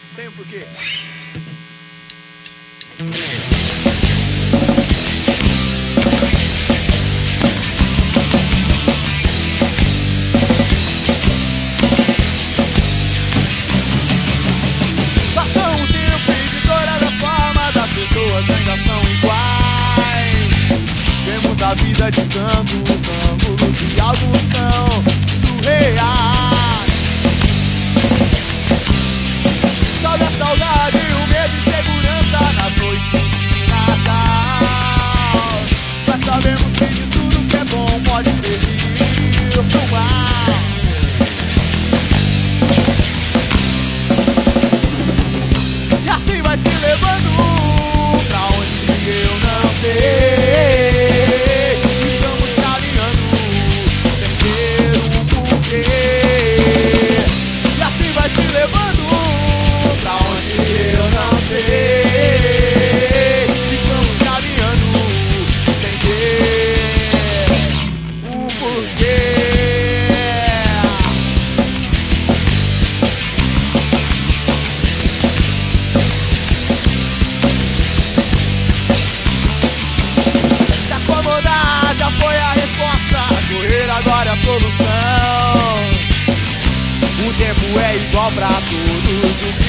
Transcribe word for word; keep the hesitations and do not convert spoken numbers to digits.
Sem o porquê. Passou um tempo e de todas as formas as pessoas ainda são iguais. Vemos a vida de tantos ângulos e alguns tão surreais. Salve a saudade, o medo e segurança nas noites de Natal. Mas sabemos que de tudo que é bom pode servir pro mal. E assim vai se levando pra onde eu não sei. Estamos caminhando sem ter um porquê. E assim vai se levando pra onde eu não sei. Estamos caminhando sem ter um porquê. Se acomodar já foi a resposta, correr agora é a solução. O tempo é igual pra todos, o